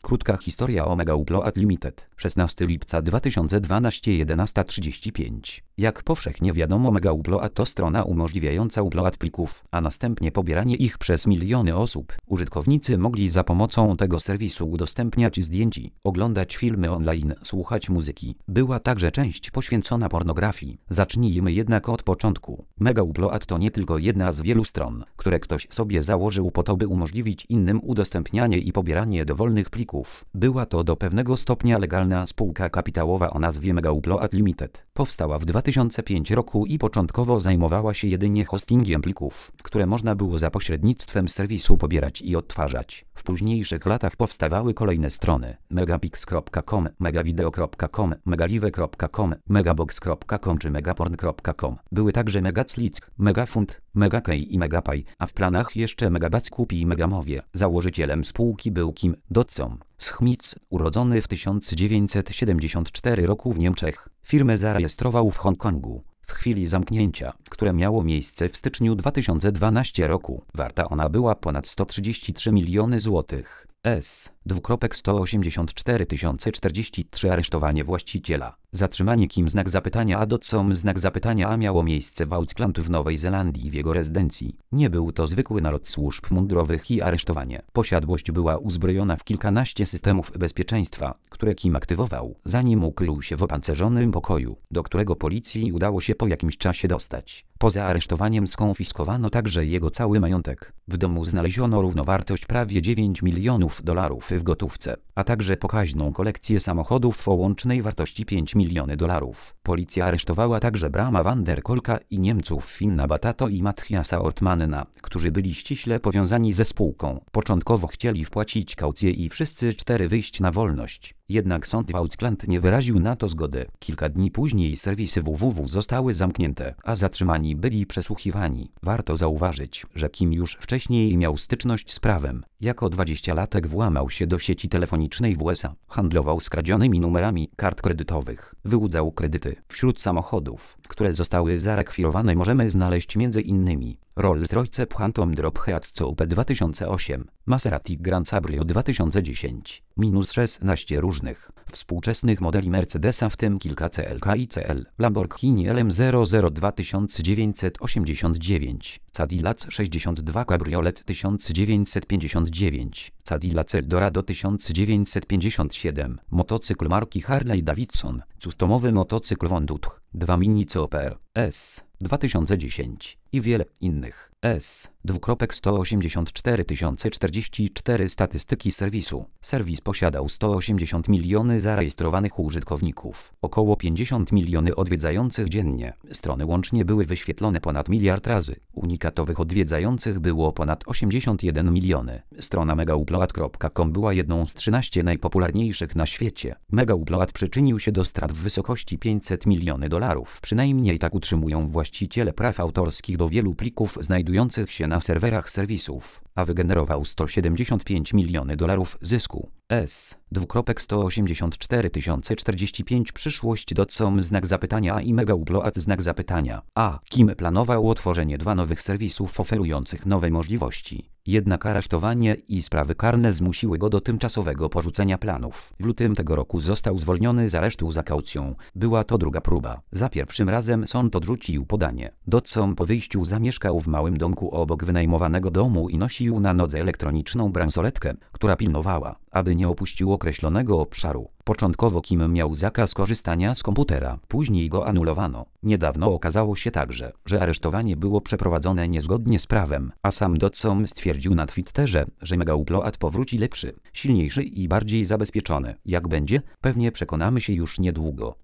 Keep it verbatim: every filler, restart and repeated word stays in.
Krótka historia o Megaupload Limited. szesnastego lipca dwa tysiące dwunastego, jedenasta trzydzieści pięć. Jak powszechnie wiadomo, Megaupload to strona umożliwiająca upload plików, a następnie pobieranie ich przez miliony osób. Użytkownicy mogli za pomocą tego serwisu udostępniać zdjęcia, oglądać filmy online, słuchać muzyki. Była także część poświęcona pornografii. Zacznijmy jednak od początku. Megaupload to nie tylko jedna z wielu stron, które ktoś sobie założył po to, by umożliwić innym udostępnianie i pobieranie dowolnych plików. Była to do pewnego stopnia legalna spółka kapitałowa o nazwie Megaupload Limited. Powstała w dwa tysiące piątym roku i początkowo zajmowała się jedynie hostingiem plików, które można było za pośrednictwem serwisu pobierać i odtwarzać. W późniejszych latach powstawały kolejne strony: megapix kropka com, megavideo kropka com, megalive kropka com, megabox kropka com czy megaporn kropka com. Były także Megaclick, Megafund, Megakey i Megapay, a w planach jeszcze Megabackup i Megamowie. Założycielem spółki był Kim Dotson Schmitz, urodzony w tysiąc dziewięćset siedemdziesiątym czwartym roku w Niemczech. Firmę zarejestrował w Hongkongu. W chwili zamknięcia, które miało miejsce w styczniu dwa tysiące dwunastego roku, warta ona była ponad sto trzydzieści trzy miliony złotych. S. sto osiemdziesiąt cztery tysiące czterdzieści trzy Aresztowanie właściciela. Zatrzymanie Kim znak zapytania a Dotson znak zapytania a miało miejsce w Auckland w Nowej Zelandii w jego rezydencji. Nie był to zwykły nalot służb mundurowych i aresztowanie. Posiadłość była uzbrojona w kilkanaście systemów bezpieczeństwa, które Kim aktywował, zanim ukrył się w opancerzonym pokoju, do którego policji udało się po jakimś czasie dostać. Poza aresztowaniem skonfiskowano także jego cały majątek. W domu znaleziono równowartość prawie dziewięć milionów dolarów w gotówce, a także pokaźną kolekcję samochodów o łącznej wartości pięć milionów dolarów. Policja aresztowała także Brama van der Kolka i Niemców Finna Batato i Matthiasa Ortmana, którzy byli ściśle powiązani ze spółką. Początkowo chcieli wpłacić kaucję i wszyscy cztery wyjść na wolność. Jednak sąd w Auckland nie wyraził na to zgody. Kilka dni później serwisy www zostały zamknięte, a zatrzymani byli przesłuchiwani. Warto zauważyć, że Kim już wcześniej miał styczność z prawem. Jako dwudziestolatek włamał się do sieci telefonicznej w U S A, handlował skradzionymi numerami kart kredytowych, wyłudzał kredyty. Wśród samochodów, które zostały zarekwirowane, możemy znaleźć między innymi Rolls-Royce Phantom Drophead Coupe dwa tysiące osiem, Maserati Grand Cabrio dwa tysiące dziesięć, minus szesnaście różnych współczesnych modeli Mercedesa, w tym kilka C L K i C L, Lamborghini L M zero zero dwa tysiąc dziewięćset osiemdziesiąt dziewięć, Cadillac sześćdziesiąt dwa Cabriolet tysiąc dziewięćset pięćdziesiąt dziewięć, Cadillac Eldorado tysiąc dziewięćset pięćdziesiąt siedem, motocykl marki Harley Davidson, customowy motocykl Wondut dwa Mini Cooper S dwa tysiące dziesięć i wiele innych. S. sto osiemdziesiąt cztery tysiące czterdzieści cztery Statystyki serwisu. Serwis posiadał sto osiemdziesiąt milionów zarejestrowanych użytkowników, około pięćdziesiąt milionów odwiedzających dziennie. Strony łącznie były wyświetlone ponad miliard razy. Unikatowych odwiedzających było ponad osiemdziesiąt jeden miliony. Strona megaupload kropka com była jedną z trzynastu najpopularniejszych na świecie. Megaupload przyczynił się do strat w wysokości pięćset milionów dolarów. Przynajmniej tak utrzymują właściciele praw autorskich do wielu plików znajdujących się na serwerach serwisów, a wygenerował sto siedemdziesiąt pięć milionów dolarów zysku. S. sto osiemdziesiąt cztery tysiące czterdzieści pięć Przyszłość Dotson znak zapytania a i Megaupload znak zapytania a. Kim planował otworzenie dwa nowych serwisów oferujących nowe możliwości. Jednak aresztowanie i sprawy karne zmusiły go do tymczasowego porzucenia planów. W lutym tego roku został zwolniony z aresztu za kaucją. Była to druga próba. Za pierwszym razem sąd odrzucił podanie. Dotson po wyjściu zamieszkał w małym domku obok wynajmowanego domu i nosił na nodze elektroniczną bransoletkę, która pilnowała, aby nie opuścił określonego obszaru. Początkowo Kim miał zakaz korzystania z komputera, później go anulowano. Niedawno okazało się także, że aresztowanie było przeprowadzone niezgodnie z prawem, a sam Dotson stwierdził na Twitterze, że Megaupload powróci lepszy, silniejszy i bardziej zabezpieczony. Jak będzie? Pewnie przekonamy się już niedługo.